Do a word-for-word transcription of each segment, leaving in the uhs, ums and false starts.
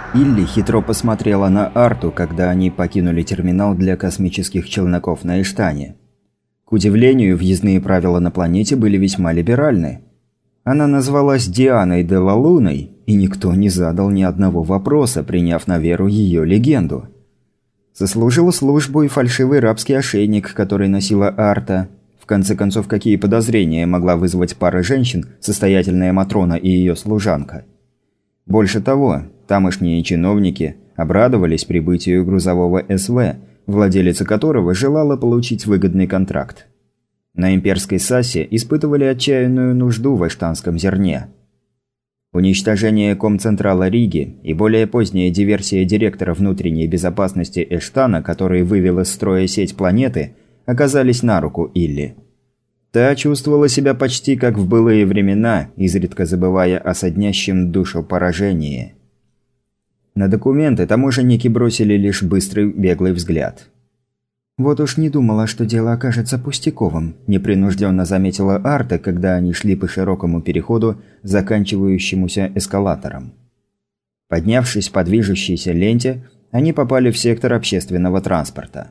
Илли хитро посмотрела на Арту, когда они покинули терминал для космических челноков на Эштане. К удивлению, въездные правила на планете были весьма либеральны. Она назвалась Дианой де ла Луной, и никто не задал ни одного вопроса, приняв на веру ее легенду. Сослужил службу и фальшивый рабский ошейник, который носила Арта. В конце концов, какие подозрения могла вызвать пара женщин, состоятельная Матрона и ее служанка? Больше того, тамошние чиновники обрадовались прибытию грузового СВ, владелица которого желала получить выгодный контракт. На имперской САСе испытывали отчаянную нужду в эштанском зерне. Уничтожение Комцентрала Риги и более поздняя диверсия директора внутренней безопасности Эштана, который вывел из строя сеть планеты, оказались на руку Илли. Та чувствовала себя почти как в былые времена, изредка забывая о соднящем душу поражении. На документы таможенники бросили лишь быстрый беглый взгляд. «Вот уж не думала, что дело окажется пустяковым», – непринужденно заметила Арта, когда они шли по широкому переходу, заканчивающемуся эскалатором. Поднявшись по движущейся ленте, они попали в сектор общественного транспорта.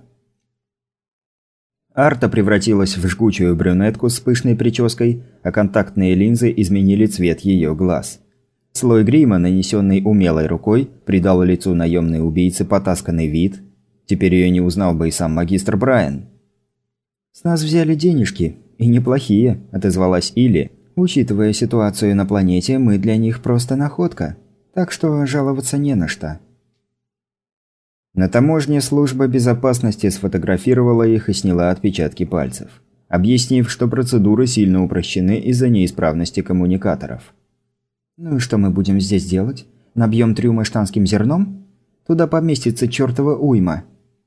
Арта превратилась в жгучую брюнетку с пышной прической, а контактные линзы изменили цвет ее глаз. Слой грима, нанесенный умелой рукой, придал лицу наемной убийцы потасканный вид. Теперь ее не узнал бы и сам магистр Брайан. «С нас взяли денежки, и неплохие», – отозвалась Илли. «Учитывая ситуацию на планете, мы для них просто находка. Так что жаловаться не на что». На таможне служба безопасности сфотографировала их и сняла отпечатки пальцев, объяснив, что процедуры сильно упрощены из-за неисправности коммуникаторов. «Ну и что мы будем здесь делать? Набьем трюм эштанским зерном? Туда поместится чертова уйма».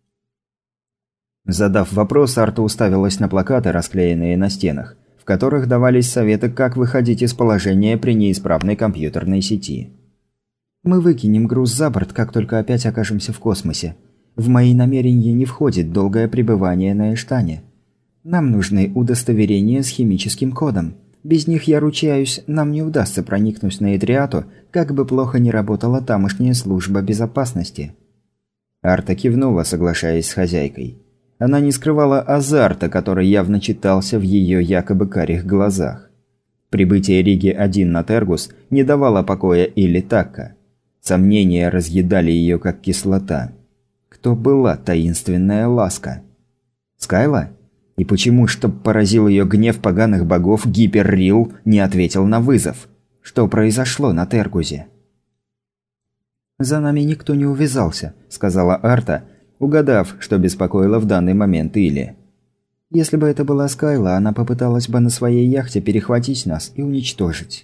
Задав вопрос, Арта уставилась на плакаты, расклеенные на стенах, в которых давались советы, как выходить из положения при неисправной компьютерной сети. «Мы выкинем груз за борт, как только опять окажемся в космосе. В мои намерения не входит долгое пребывание на Эштане. Нам нужны удостоверения с химическим кодом. Без них, я ручаюсь, нам не удастся проникнуть на Эдриату, как бы плохо ни работала тамошняя служба безопасности». Арта кивнула, соглашаясь с хозяйкой. Она не скрывала азарта, который явно читался в ее якобы карих глазах. Прибытие Риги-один на Тергус не давало покоя Илли Такка. Сомнения разъедали ее, как кислота. Кто была таинственная ласка? Скайла? И почему, чтоб поразил ее гнев поганых богов, Гиперрил не ответил на вызов? Что произошло на Тергузе? «За нами никто не увязался», – сказала Арта, угадав, что беспокоило в данный момент Илли. «Если бы это была Скайла, она попыталась бы на своей яхте перехватить нас и уничтожить.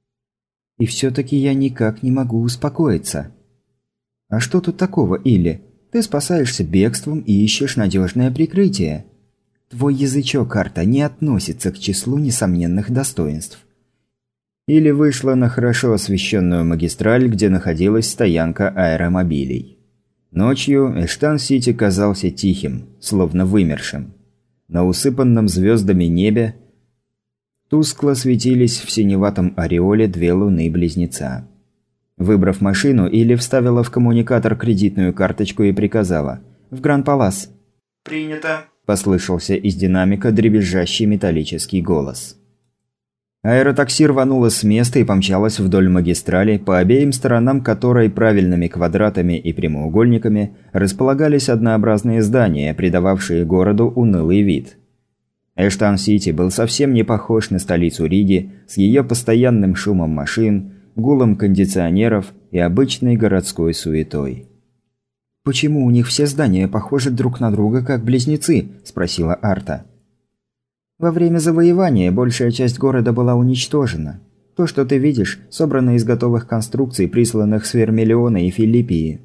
И все-таки я никак не могу успокоиться». «А что тут такого, Илли? Ты спасаешься бегством и ищешь надежное прикрытие. Твой язычок, Арта, не относится к числу несомненных достоинств». Илли вышла на хорошо освещенную магистраль, где находилась стоянка аэромобилей. Ночью Эштан-Сити казался тихим, словно вымершим. На усыпанном звездами небе тускло светились в синеватом ореоле две луны-близнеца. Выбрав машину, Илли вставила в коммуникатор кредитную карточку и приказала: «В Гран-Палас». «Принято», – послышался из динамика дребезжащий металлический голос. Аэротакси рвануло с места и помчалось вдоль магистрали, по обеим сторонам которой правильными квадратами и прямоугольниками располагались однообразные здания, придававшие городу унылый вид. Эштан-Сити был совсем не похож на столицу Риги с ее постоянным шумом машин, гулом кондиционеров и обычной городской суетой. «Почему у них все здания похожи друг на друга, как близнецы?» – спросила Арта. «Во время завоевания большая часть города была уничтожена. То, что ты видишь, собрано из готовых конструкций, присланных с Вермиллиона и Филиппии.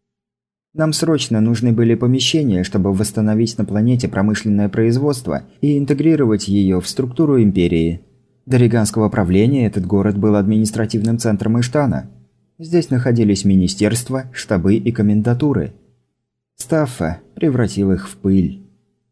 Нам срочно нужны были помещения, чтобы восстановить на планете промышленное производство и интегрировать ее в структуру империи. До Риганского правления этот город был административным центром Эштана. Здесь находились министерства, штабы и комендатуры. Стаффа превратил их в пыль.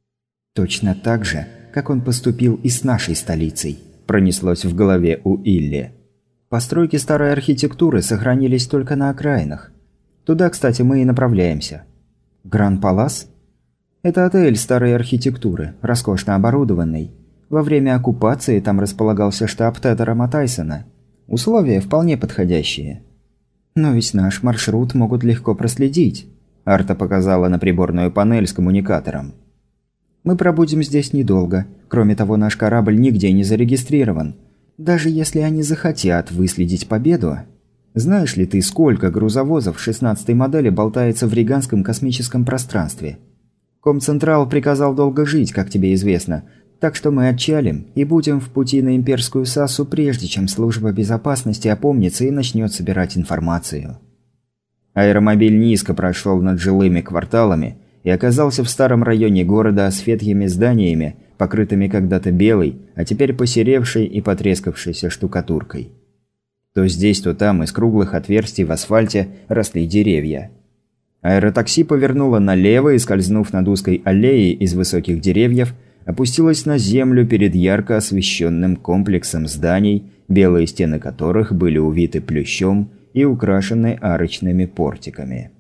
Точно так же, как он поступил и с нашей столицей», – пронеслось в голове у Илли. Постройки старой архитектуры сохранились только на окраинах. Туда, кстати, мы и направляемся. Гран-Палас? Это отель старой архитектуры, роскошно оборудованный. Во время оккупации там располагался штаб Тедора Матайсона. Условия вполне подходящие. Но ведь наш маршрут могут легко проследить. Арта показала на приборную панель с коммуникатором. Мы пробудем здесь недолго. Кроме того, наш корабль нигде не зарегистрирован. Даже если они захотят выследить победу... Знаешь ли ты, сколько грузовозов шестнадцатой модели болтается в риганском космическом пространстве? Комцентрал приказал долго жить, как тебе известно, так что мы отчалим и будем в пути на имперскую САСу, прежде чем служба безопасности опомнится и начнет собирать информацию. Аэромобиль низко прошел над жилыми кварталами и оказался в старом районе города с ветхими зданиями, покрытыми когда-то белой, а теперь посеревшей и потрескавшейся штукатуркой. То здесь, то там из круглых отверстий в асфальте росли деревья. Аэротакси повернуло налево и, скользнув над узкой аллеей из высоких деревьев, опустилось на землю перед ярко освещенным комплексом зданий, белые стены которых были увиты плющом и украшены арочными портиками.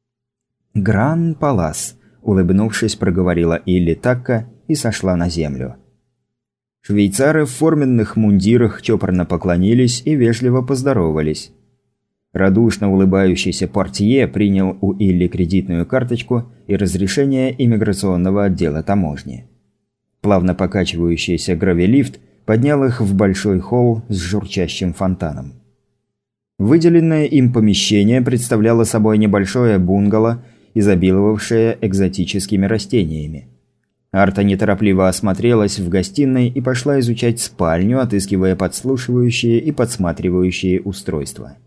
«Гран-Палас», – улыбнувшись, проговорила Илли Такка и сошла на землю. Швейцары в форменных мундирах чопорно поклонились и вежливо поздоровались. Радушно улыбающийся портье принял у Илли кредитную карточку и разрешение иммиграционного отдела таможни. Плавно покачивающийся гравилифт поднял их в большой холл с журчащим фонтаном. Выделенное им помещение представляло собой небольшое бунгало, изобиловавшее экзотическими растениями. Арта неторопливо осмотрелась в гостиной и пошла изучать спальню, отыскивая подслушивающие и подсматривающие устройства.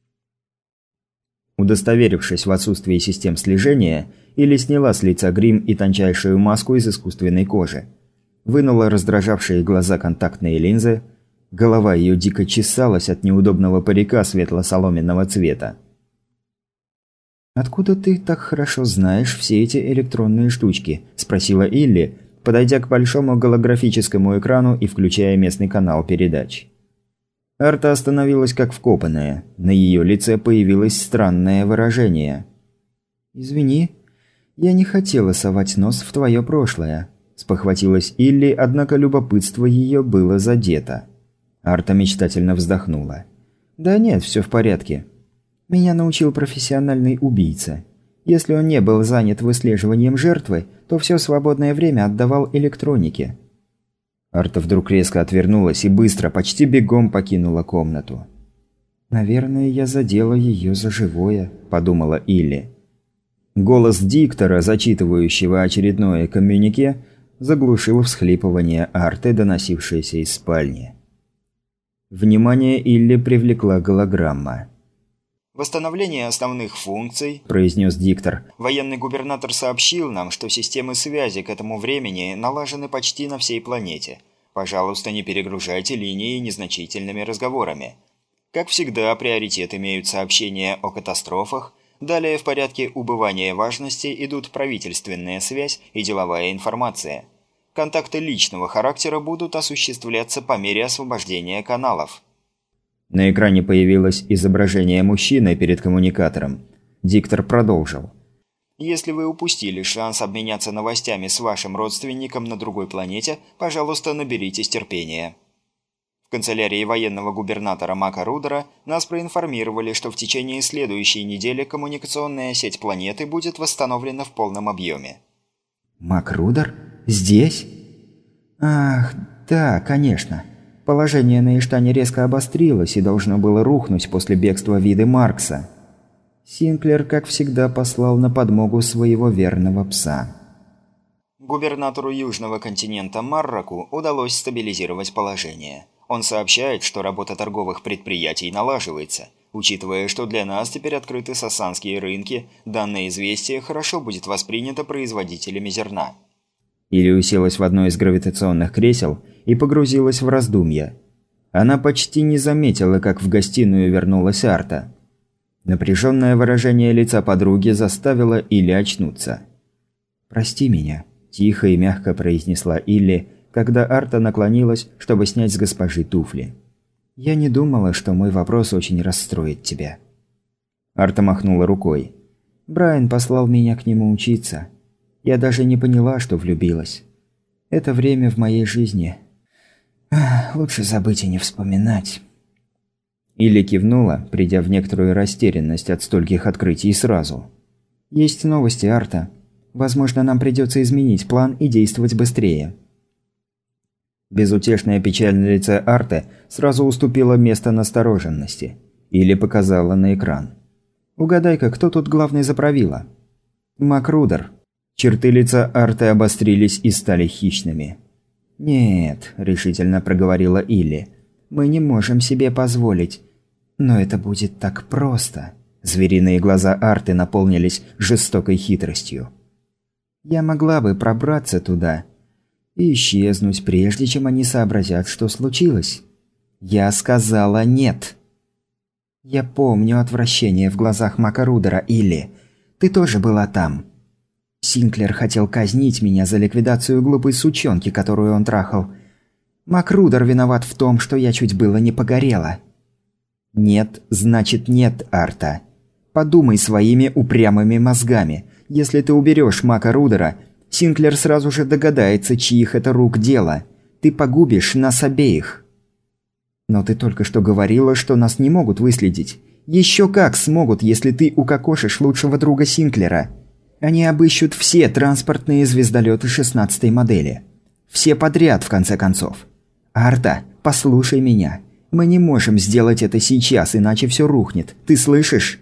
Удостоверившись в отсутствии систем слежения, Илли сняла с лица грим и тончайшую маску из искусственной кожи. Вынула раздражавшие глаза контактные линзы. Голова ее дико чесалась от неудобного парика светло-соломенного цвета. «Откуда ты так хорошо знаешь все эти электронные штучки?» – спросила Илли, подойдя к большому голографическому экрану и включая местный канал передач. Арта остановилась как вкопанная. На ее лице появилось странное выражение. «Извини, я не хотела совать нос в твое прошлое», – спохватилась Илли, однако любопытство ее было задето. Арта мечтательно вздохнула. «Да нет, все в порядке. Меня научил профессиональный убийца. Если он не был занят выслеживанием жертвы, то все свободное время отдавал электронике». Арта вдруг резко отвернулась и быстро, почти бегом покинула комнату. «Наверное, я задела ее за живое», – подумала Илли. Голос диктора, зачитывающего очередное коммюнике, заглушил всхлипывание Арты, доносившееся из спальни. Внимание Илли привлекла голограмма. «Восстановление основных функций», – произнес диктор. «Военный губернатор сообщил нам, что системы связи к этому времени налажены почти на всей планете. Пожалуйста, не перегружайте линии незначительными разговорами. Как всегда, приоритет имеют сообщения о катастрофах. Далее в порядке убывания важности идут правительственная связь и деловая информация. Контакты личного характера будут осуществляться по мере освобождения каналов». На экране появилось изображение мужчины перед коммуникатором. Диктор продолжил. «Если вы упустили шанс обменяться новостями с вашим родственником на другой планете, пожалуйста, наберитесь терпения. В канцелярии военного губернатора Мака Рудера нас проинформировали, что в течение следующей недели коммуникационная сеть планеты будет восстановлена в полном объеме». «Мак Рудер? Здесь? Ах, да, конечно. Положение на Иштане резко обострилось и должно было рухнуть после бегства Виды Маркса. Синклер, как всегда, послал на подмогу своего верного пса». Губернатору Южного континента Марраку удалось стабилизировать положение. Он сообщает, что работа торговых предприятий налаживается. Учитывая, что для нас теперь открыты сассанские рынки, данное известие хорошо будет воспринято производителями зерна. Или уселась в одно из гравитационных кресел и погрузилась в раздумья. Она почти не заметила, как в гостиную вернулась Арта. Напряженное выражение лица подруги заставило Илли очнуться. «Прости меня», – тихо и мягко произнесла Илли, когда Арта наклонилась, чтобы снять с госпожи туфли. «Я не думала, что мой вопрос очень расстроит тебя». Арта махнула рукой. «Брайан послал меня к нему учиться. Я даже не поняла, что влюбилась. Это время в моей жизни. Ах, лучше забыть и не вспоминать». Илли кивнула, придя в некоторую растерянность от стольких открытий сразу. «Есть новости, Арта. Возможно, нам придется изменить план и действовать быстрее». Безутешная печаль на лице Арты сразу уступила место настороженности. Илли показала на экран. «Угадай-ка, кто тут главный за правило?» «Макрудер». Черты лица Арты обострились и стали хищными. «Нет», – решительно проговорила Илли. «Мы не можем себе позволить. Но это будет так просто». Звериные глаза Арты наполнились жестокой хитростью. «Я могла бы пробраться туда и исчезнуть, прежде чем они сообразят, что случилось. Я сказала нет». «Я помню отвращение в глазах Макрудера, Илли. Ты тоже была там. Синклер хотел казнить меня за ликвидацию глупой сучонки, которую он трахал. Макрудер виноват в том, что я чуть было не погорела». «Нет, значит нет, Арта. Подумай своими упрямыми мозгами. Если ты уберешь Макрудера, Синклер сразу же догадается, чьих это рук дело. Ты погубишь нас обеих». «Но ты только что говорила, что нас не могут выследить. Еще как смогут, если ты укокошишь лучшего друга Синклера. Они обыщут все транспортные звездолеты шестнадцатой модели. Все подряд, в конце концов. Арта, послушай меня. Мы не можем сделать это сейчас, иначе все рухнет. Ты слышишь?»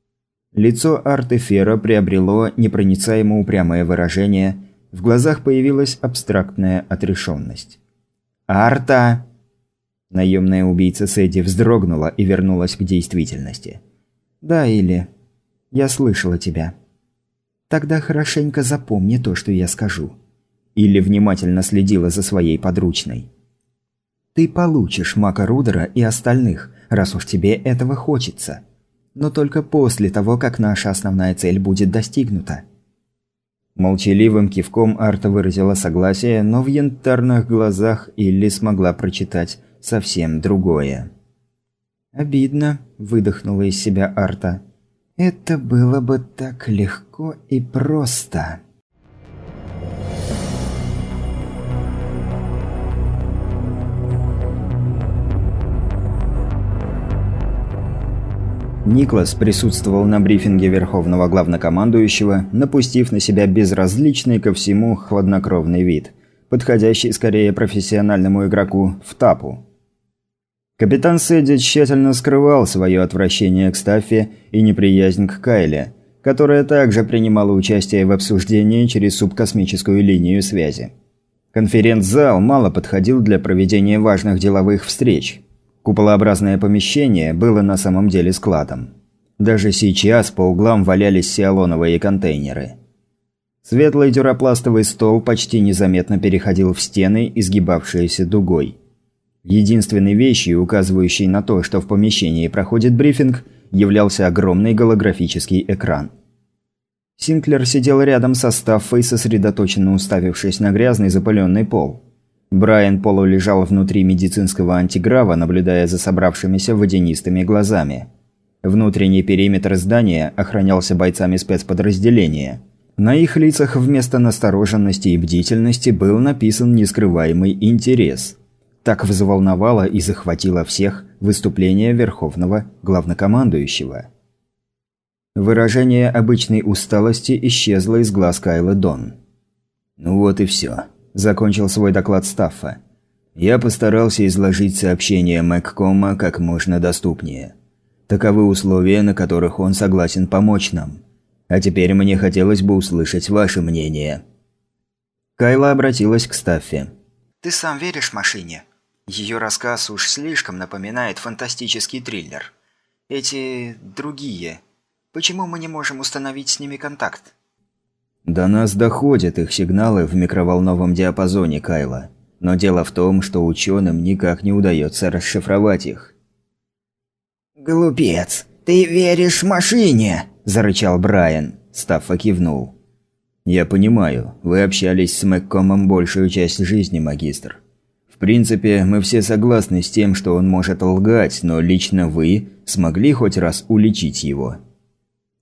Лицо Арты Фера приобрело непроницаемо упрямое выражение. В глазах появилась абстрактная отрешенность. «Арта!» Наемная убийца Сэдди вздрогнула и вернулась к действительности. «Да, Илли. Я слышала тебя. Тогда хорошенько запомни то, что я скажу». Илли внимательно следила за своей подручной. «Ты получишь Макрудера и остальных, раз уж тебе этого хочется. Но только после того, как наша основная цель будет достигнута». Молчаливым кивком Арта выразила согласие, но в янтарных глазах Илли смогла прочитать совсем другое. «Обидно», – выдохнула из себя Арта. «Это было бы так легко и просто». Никлас присутствовал на брифинге Верховного Главнокомандующего, напустив на себя безразличный ко всему хладнокровный вид, подходящий скорее профессиональному игроку в тапу. Капитан Сэдди тщательно скрывал свое отвращение к Стаффе и неприязнь к Кайле, которая также принимала участие в обсуждении через субкосмическую линию связи. Конференц-зал мало подходил для проведения важных деловых встреч. Куполообразное помещение было на самом деле складом. Даже сейчас по углам валялись сиалоновые контейнеры. Светлый дюропластовый стол почти незаметно переходил в стены, изгибавшиеся дугой. Единственной вещью, указывающей на то, что в помещении проходит брифинг, являлся огромный голографический экран. Синклер сидел рядом со Стаффой, сосредоточенно уставившись на грязный запыленный пол. Брайан полулежал внутри медицинского антиграва, наблюдая за собравшимися водянистыми глазами. Внутренний периметр здания охранялся бойцами спецподразделения. На их лицах вместо настороженности и бдительности был написан нескрываемый интерес. Так взволновало и захватило всех выступление Верховного Главнокомандующего. Выражение обычной усталости исчезло из глаз Кайлы Дон. «Ну вот и все», – закончил свой доклад Стаффа. «Я постарался изложить сообщение Мэгкома как можно доступнее. Таковы условия, на которых он согласен помочь нам. А теперь мне хотелось бы услышать ваше мнение». Кайла обратилась к Стаффе. «Ты сам веришь машине? Ее рассказ уж слишком напоминает фантастический триллер. Эти другие. Почему мы не можем установить с ними контакт?» «До нас доходят их сигналы в микроволновом диапазоне, Кайла. Но дело в том, что ученым никак не удается расшифровать их». «Глупец, ты веришь машине?» – зарычал Брайан. Стаффа кивнул. «Я понимаю, вы общались с Мэгкомом большую часть жизни, магистр. В принципе, мы все согласны с тем, что он может лгать, но лично вы смогли хоть раз уличить его?»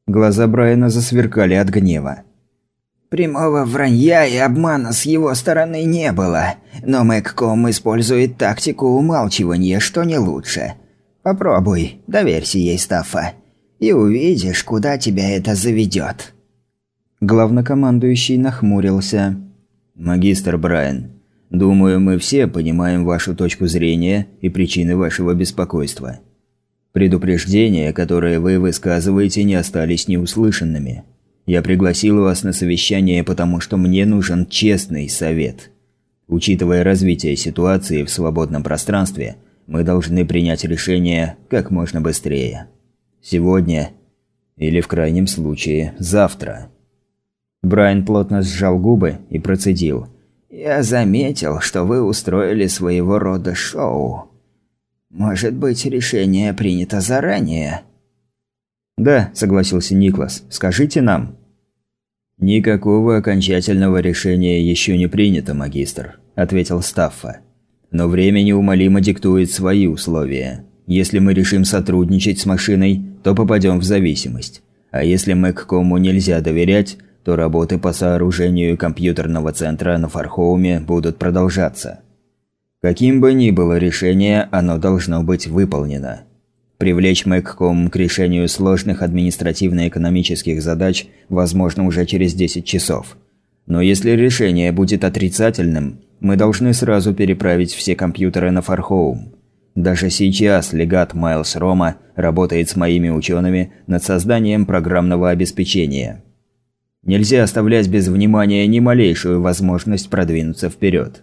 Глаза Брайана засверкали от гнева. Прямого вранья и обмана с его стороны не было, но Мэгком использует тактику умалчивания, что не лучше. Попробуй, доверься ей, Стаффа, и увидишь, куда тебя это заведет. Главнокомандующий нахмурился. «Магистр Брайан, думаю, мы все понимаем вашу точку зрения и причины вашего беспокойства. Предупреждения, которые вы высказываете, не остались неуслышанными. Я пригласил вас на совещание, потому что мне нужен честный совет. Учитывая развитие ситуации в свободном пространстве, мы должны принять решение как можно быстрее. Сегодня или, в крайнем случае, завтра». Брайан плотно сжал губы и процедил. «Я заметил, что вы устроили своего рода шоу. Может быть, решение принято заранее?» «Да», – согласился Никлас. «Скажите нам». «Никакого окончательного решения еще не принято, магистр», – ответил Стаффа. «Но время неумолимо диктует свои условия. Если мы решим сотрудничать с машиной, то попадем в зависимость. А если Мэгкому нельзя доверять, то работы по сооружению компьютерного центра на Фархоуме будут продолжаться. Каким бы ни было решение, оно должно быть выполнено. Привлечь Мэгком к решению сложных административно-экономических задач возможно уже через десять часов. Но если решение будет отрицательным, мы должны сразу переправить все компьютеры на Фархоум. Даже сейчас легат Майлз Рома работает с моими учеными над созданием программного обеспечения. Нельзя оставлять без внимания ни малейшую возможность продвинуться вперед».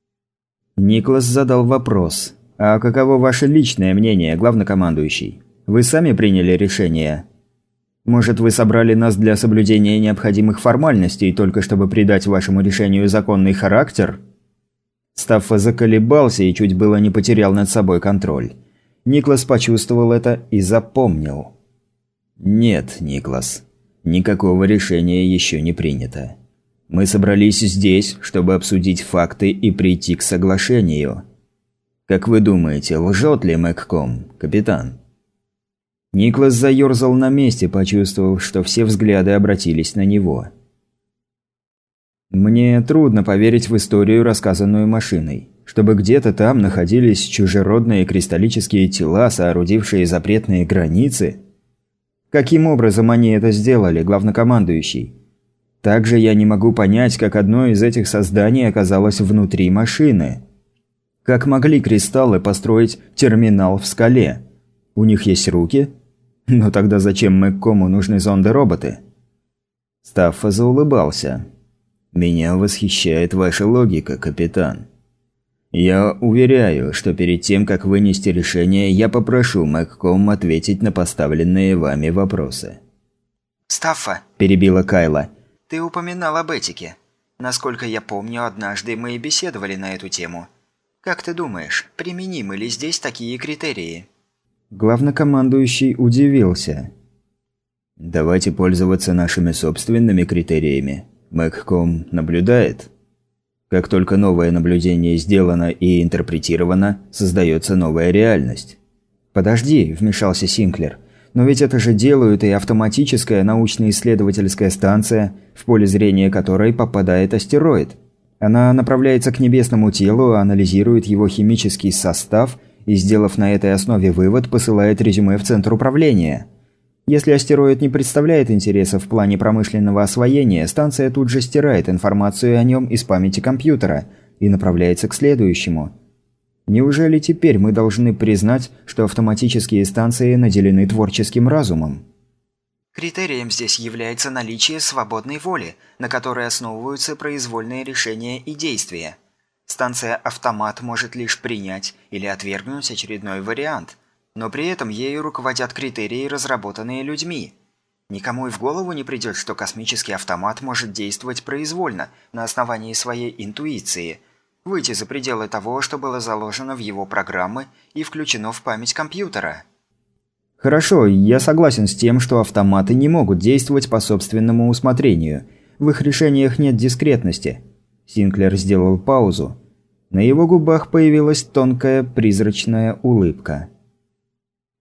Никлас задал вопрос. «А каково ваше личное мнение, главнокомандующий? Вы сами приняли решение? Может, вы собрали нас для соблюдения необходимых формальностей, только чтобы придать вашему решению законный характер?» Стаффа заколебался и чуть было не потерял над собой контроль. Никлас почувствовал это и запомнил. «Нет, Никлас. Никакого решения еще не принято. Мы собрались здесь, чтобы обсудить факты и прийти к соглашению. Как вы думаете, лжет ли Мэгком, капитан?» Никлас заерзал на месте, почувствовав, что все взгляды обратились на него. «Мне трудно поверить в историю, рассказанную машиной. Чтобы где-то там находились чужеродные кристаллические тела, соорудившие запретные границы. Каким образом они это сделали, главнокомандующий? Также я не могу понять, как одно из этих созданий оказалось внутри машины. Как могли кристаллы построить терминал в скале? У них есть руки? Но тогда зачем Мэгкому нужны зонды-роботы?» Стаффа заулыбался. «Меня восхищает ваша логика, капитан. Я уверяю, что перед тем, как вынести решение, я попрошу Мэгком ответить на поставленные вами вопросы». «Стаффа», – перебила Кайла, – «ты упоминал об этике. Насколько я помню, однажды мы и беседовали на эту тему. Как ты думаешь, применимы ли здесь такие критерии?» Главнокомандующий удивился. «Давайте пользоваться нашими собственными критериями. Мэгком наблюдает. Как только новое наблюдение сделано и интерпретировано, создается новая реальность». «Подожди», – вмешался Синклер. «Но ведь это же делают и автоматическая научно-исследовательская станция, в поле зрения которой попадает астероид. Она направляется к небесному телу, анализирует его химический состав и, сделав на этой основе вывод, посылает резюме в центр управления. Если астероид не представляет интереса в плане промышленного освоения, станция тут же стирает информацию о нем из памяти компьютера и направляется к следующему. Неужели теперь мы должны признать, что автоматические станции наделены творческим разумом?» «Критерием здесь является наличие свободной воли, на которой основываются произвольные решения и действия. Станция-автомат может лишь принять или отвергнуть очередной вариант, но при этом ею руководят критерии, разработанные людьми. Никому и в голову не придет, что космический автомат может действовать произвольно, на основании своей интуиции, выйти за пределы того, что было заложено в его программы и включено в память компьютера». «Хорошо, я согласен с тем, что автоматы не могут действовать по собственному усмотрению. В их решениях нет дискретности». Синклер сделал паузу. На его губах появилась тонкая призрачная улыбка.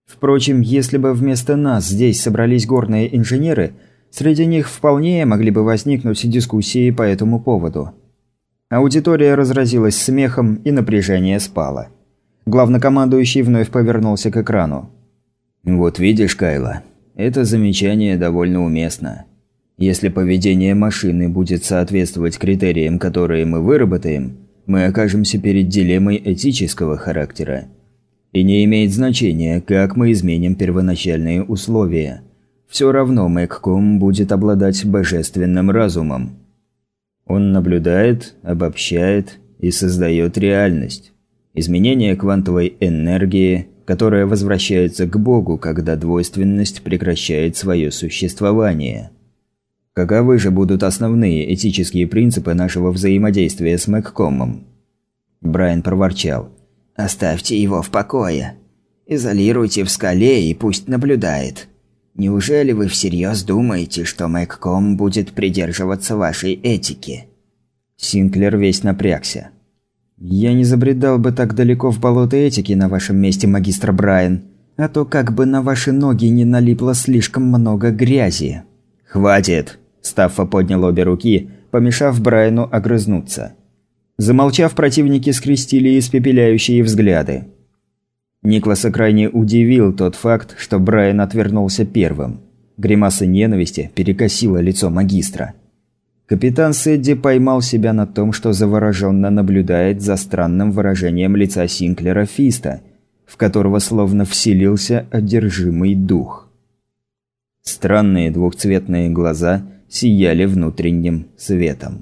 Впрочем, если бы вместо нас здесь собрались горные инженеры, среди них вполне могли бы возникнуть дискуссии по этому поводу. Аудитория разразилась смехом, и напряжение спало. Главнокомандующий вновь повернулся к экрану. «Вот видишь, Кайло, это замечание довольно уместно. Если поведение машины будет соответствовать критериям, которые мы выработаем, мы окажемся перед дилеммой этического характера. И не имеет значения, как мы изменим первоначальные условия. Все равно Мэгком будет обладать божественным разумом. Он наблюдает, обобщает и создает реальность. Изменение квантовой энергии, которая возвращается к Богу, когда двойственность прекращает свое существование. Каковы же будут основные этические принципы нашего взаимодействия с Мэгкомом?» Брайан проворчал. «Оставьте его в покое. Изолируйте в скале и пусть наблюдает. Неужели вы всерьез думаете, что Мэгком будет придерживаться вашей этики?» Синклер весь напрягся. «Я не забредал бы так далеко в болото этики на вашем месте, магистр Брайан, а то как бы на ваши ноги не налипло слишком много грязи». «Хватит!» – Стаффа поднял обе руки, помешав Брайану огрызнуться. Замолчав, противники скрестили испепеляющие взгляды. Никласа крайне удивил тот факт, что Брайан отвернулся первым. Гримаса ненависти перекосила лицо магистра. Капитан Сэдди поймал себя на том, что завороженно наблюдает за странным выражением лица Синклера Фиста, в которого словно вселился одержимый дух. Странные двухцветные глаза сияли внутренним светом.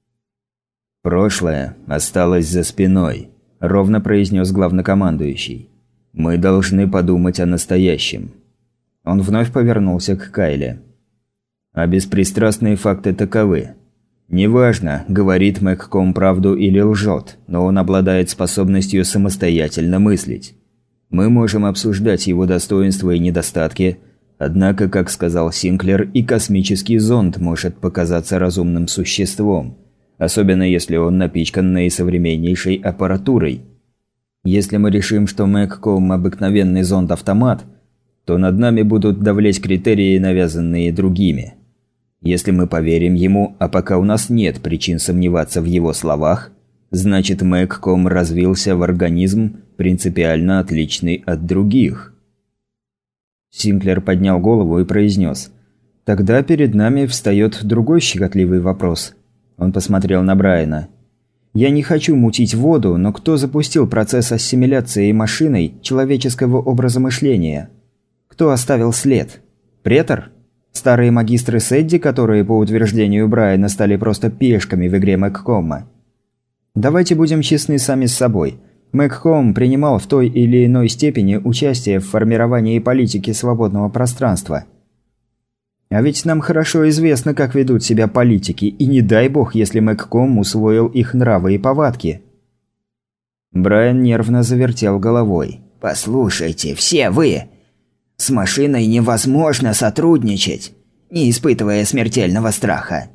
«Прошлое осталось за спиной», – ровно произнес главнокомандующий. «Мы должны подумать о настоящем». Он вновь повернулся к Кайле. «А беспристрастные факты таковы. Неважно, говорит Мэгком правду или лжет, но он обладает способностью самостоятельно мыслить. Мы можем обсуждать его достоинства и недостатки, однако, как сказал Синклер, и космический зонд может показаться разумным существом, особенно если он напичкан наисовременнейшей аппаратурой. Если мы решим, что Мэгком – обыкновенный зонд-автомат, то над нами будут давлеть критерии, навязанные другими. Если мы поверим ему, а пока у нас нет причин сомневаться в его словах, значит Мэгком развился в организм, принципиально отличный от других». Синклер поднял голову и произнес: «Тогда перед нами встает другой щекотливый вопрос». Он посмотрел на Брайана. «Я не хочу мутить воду, но кто запустил процесс ассимиляции машиной человеческого образа мышления? Кто оставил след? Претор? Старые магистры Сэдди, которые, по утверждению Брайана, стали просто пешками в игре Мэгкома? Давайте будем честны сами с собой. Мэгком принимал в той или иной степени участие в формировании политики свободного пространства. А ведь нам хорошо известно, как ведут себя политики, и не дай бог, если Мэгком усвоил их нравы и повадки». Брайан нервно завертел головой. «Послушайте, все вы! С машиной невозможно сотрудничать, не испытывая смертельного страха.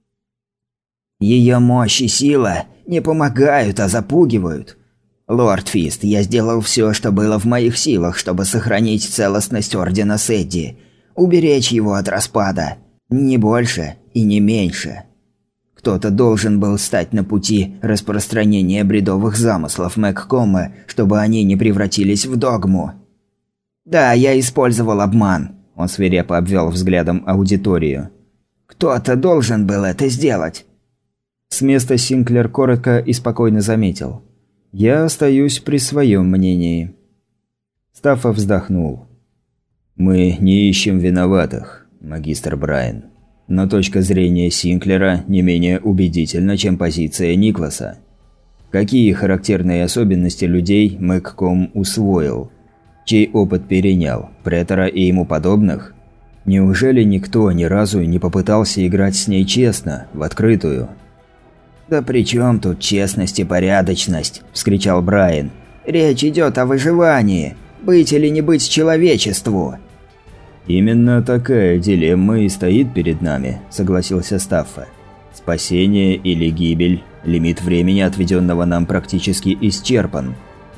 Ее мощь и сила не помогают, а запугивают. Лорд Фист, я сделал все, что было в моих силах, чтобы сохранить целостность Ордена Сэдди, уберечь его от распада, не больше и не меньше. Кто-то должен был стать на пути распространения бредовых замыслов Мэгкома, чтобы они не превратились в догму. Да, я использовал обман», – он свирепо обвел взглядом аудиторию. «Кто-то должен был это сделать». С места Синклер коротко и спокойно заметил: «Я остаюсь при своем мнении». Стаффа вздохнул. «Мы не ищем виноватых, магистр Брайан. Но точка зрения Синклера не менее убедительна, чем позиция Никласа. Какие характерные особенности людей Мэгком усвоил? Чей опыт перенял? Претора и ему подобных? Неужели никто ни разу не попытался играть с ней честно, в открытую?» «Да при чем тут честность и порядочность?» – вскричал Брайан. «Речь идет о выживании. Быть или не быть человечеству». «Именно такая дилемма и стоит перед нами», – согласился Стаффа. «Спасение или гибель, лимит времени, отведенного нам, практически исчерпан.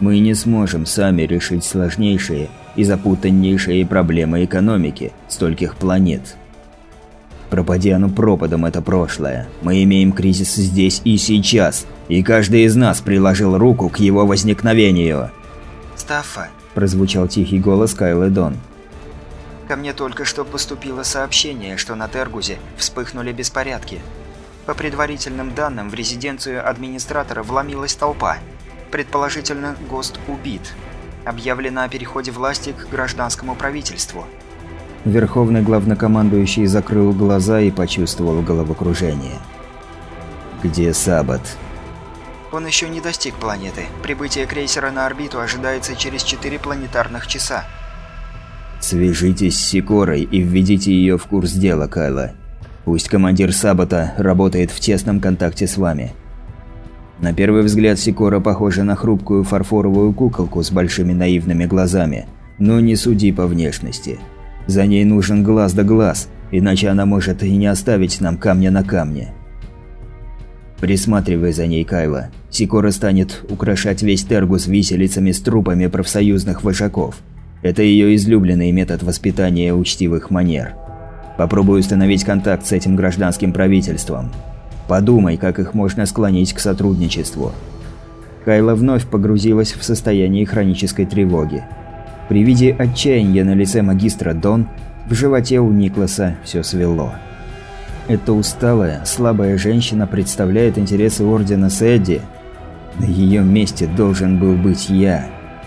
Мы не сможем сами решить сложнейшие и запутаннейшие проблемы экономики стольких планет. Пропади оно пропадом, это прошлое. Мы имеем кризис здесь и сейчас, и каждый из нас приложил руку к его возникновению. «Стаффа», – прозвучал тихий голос Кайлы Дон. «ко мне только что поступило сообщение, что на Тергузе вспыхнули беспорядки. По предварительным данным, в резиденцию администратора вломилась толпа. Предположительно, ГОСТ убит. Объявлено о переходе власти к гражданскому правительству». Верховный главнокомандующий закрыл глаза и почувствовал головокружение. «Где Сабат?» «Он еще не достиг планеты. Прибытие крейсера на орбиту ожидается через четыре планетарных часа». «Свяжитесь с Сикорой и введите ее в курс дела, Кайла. Пусть командир Сабата работает в тесном контакте с вами». На первый взгляд Сикора похожа на хрупкую фарфоровую куколку с большими наивными глазами, но не суди по внешности. За ней нужен глаз да глаз, иначе она может и не оставить нам камня на камне. Присматривай за ней, Кайла. Сикора станет украшать весь Тергус виселицами с трупами профсоюзных вожаков. Это ее излюбленный метод воспитания учтивых манер. Попробуй установить контакт с этим гражданским правительством. Подумай, как их можно склонить к сотрудничеству. Кайла вновь погрузилась в состояние хронической тревоги. При виде отчаяния на лице магистра Дон в животе у Никласа все свело. Эта усталая, слабая женщина представляет интересы Ордена Сэдди. На ее месте должен был быть я.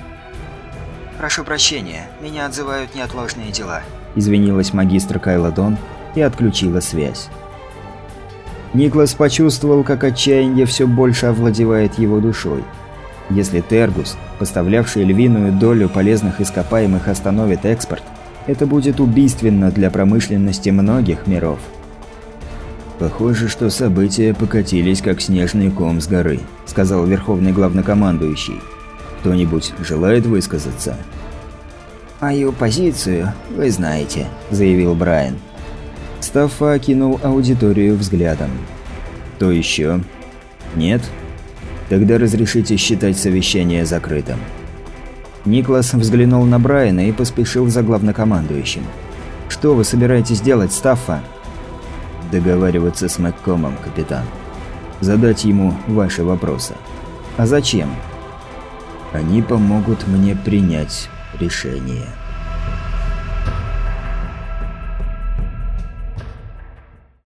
«Прошу прощения, меня отзывают неотложные дела», – извинилась магистр Кайла Дон и отключила связь. Никлас почувствовал, как отчаяние все больше овладевает его душой. Если Тергус, поставлявший львиную долю полезных ископаемых, остановит экспорт, это будет убийственно для промышленности многих миров. «Похоже, что события покатились как снежный ком с горы», – сказал Верховный Главнокомандующий. «Кто-нибудь желает высказаться?» «Мою позицию вы знаете», – заявил Брайан. Стаффа окинул аудиторию взглядом. «Кто еще? Нет? Тогда разрешите считать совещание закрытым». Никлас взглянул на Брайана и поспешил за главнокомандующим. «Что вы собираетесь делать, Стаффа?» «Договариваться с Маккомом, капитан. Задать ему ваши вопросы». «А зачем?» «Они помогут мне принять решение».